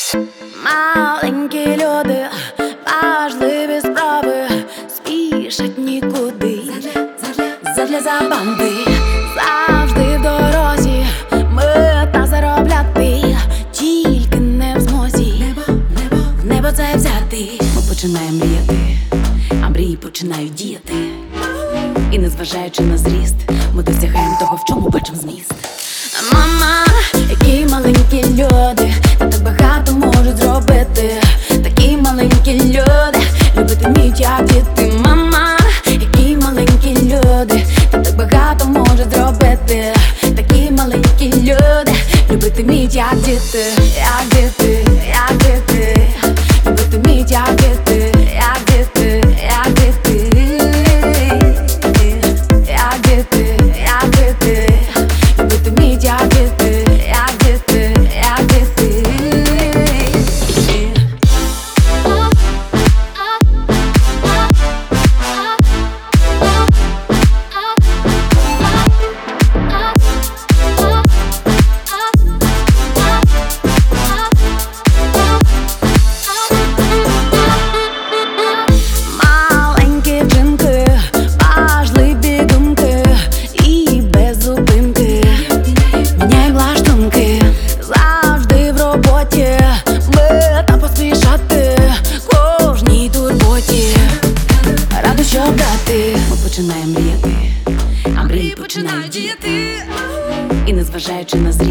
Маленькі люди, важливі справи, спішать нікуди, задля забави. Завжди в дорозі, мета заробляти, тільки не в змозі в небо це взяти. Ми починаємо мріяти, а мрії починають діяти. І незважаючи на зріст, ми досягаємо того, в чому бачимо зміст. Мама, які маленькі люди, та так багато можуть зробити. Такі маленькі люди, любити вміють, як діти. Мама, які маленькі люди, та так багато можуть зробити. Такі маленькі люди, любити вміють, як діти, як діти, як діти. Любити вміють, як діти, як діти, як діти. Як діти, як діти. Любити вміють, як діти, як діти, як діти. Маленькі вчинки, важливі думки, і без зупинки міняй лаштунки. Завжди в роботі, мета поспішати кожній турботі. Раду, що брати, ми починаємо мріяти, а мрії починають діяти. І незважаючи на зріст,